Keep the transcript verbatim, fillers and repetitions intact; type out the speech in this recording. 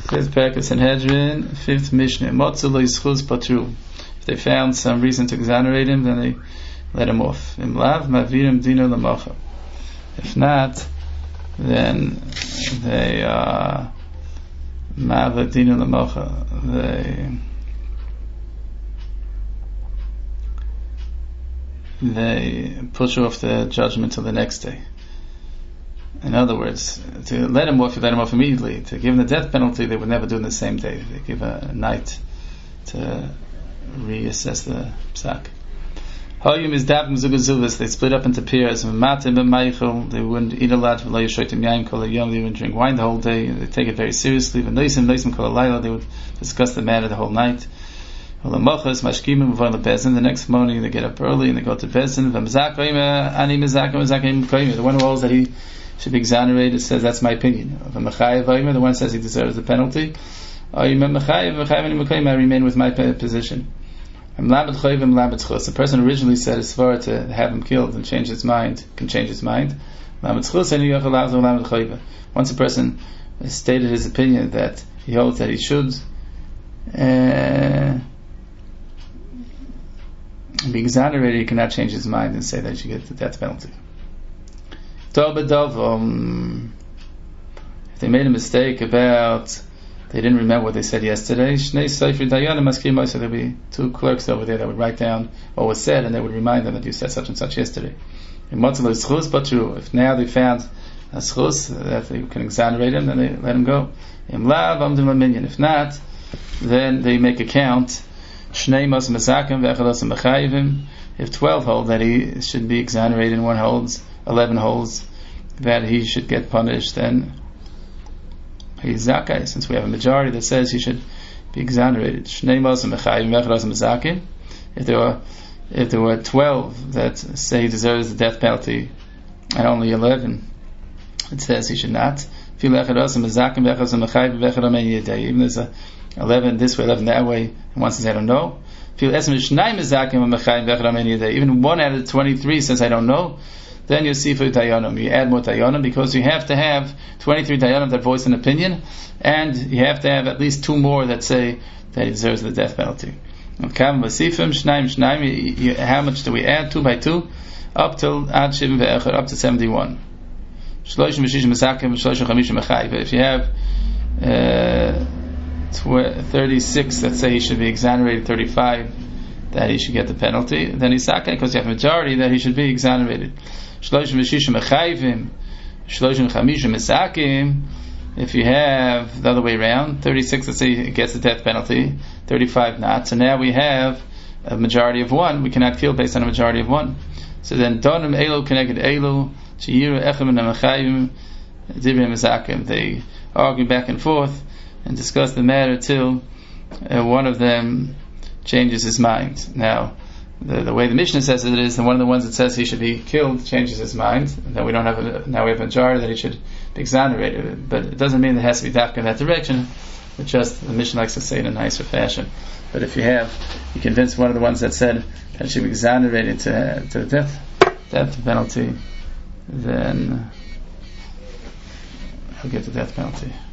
Says Perek Sanhedrin, fifth Mishnah. Motzu lo yischuz patru. If they found some reason to exonerate him, then they let him off. Im lav mavirim dino l'mocha. If not, then they uh, mav dino l'mocha. They they push off the judgment till the next day. In other words, to let him off, you let him off immediately. To give him the death penalty, they would never do it in the same day. They give a night to reassess the psak. Hayum is dapim zugazuvis. They split up into pairs. They wouldn't eat a lot. They wouldn't drink wine the whole day. They take it very seriously. They would discuss the matter the whole night. The next morning they get up early and they go to Bezin. The one who holds that he should be exonerated says, that's my opinion. The one says he deserves the penalty. I remain with my position. The person originally said it's far to have him killed and change his mind, can change his mind. Once a person stated his opinion that he holds that he should uh, be exonerated, he cannot change his mind and say that he should get the death penalty. Um, if they made a mistake about, they didn't remember what they said yesterday, so there'll be two clerks over there that would write down what was said and they would remind them that you said such and such yesterday. If now they found a schus that they can exonerate him, then they let him go. If not, then they make a count. If twelve hold that he should be exonerated and one holds, eleven holds that he should get punished, then he's zakai, since we have a majority that says he should be exonerated. If there were if there were twelve that say he deserves the death penalty and only eleven it says he should not, even there's a eleven this way, eleven that way, and one says I don't know. Even one out of twenty-three says I don't know, then you see for dayanim, you add more dayanim, because you have to have twenty-three dayanim that voice an opinion, and you have to have at least two more that say that he deserves the death penalty. How much do we add? Two by two, up till up to seventy-one. If you have uh, thirty-six that say he should be exonerated, thirty-five that he should get the penalty, then he's sakai, because you have a majority that he should be exonerated. If you have the other way around, thirty-six that say he gets the death penalty, thirty-five not, so now we have a majority of one, we cannot kill based on a majority of one. So then donim elu connected elu shiyiru echem and mechayim dibrim mezakim. They argue back and forth and discuss the matter till uh, one of them changes his mind. Now, the, the way the Mishnah says it is that one of the ones that says he should be killed changes his mind. Then we don't have a, now we have a majority that he should be exonerated. But it doesn't mean that it has to be dafka in that direction. It's just the Mishnah likes to say it in a nicer fashion. But if you have, you convince one of the ones that said that he should be exonerated to to the death death penalty, then he'll get the death penalty.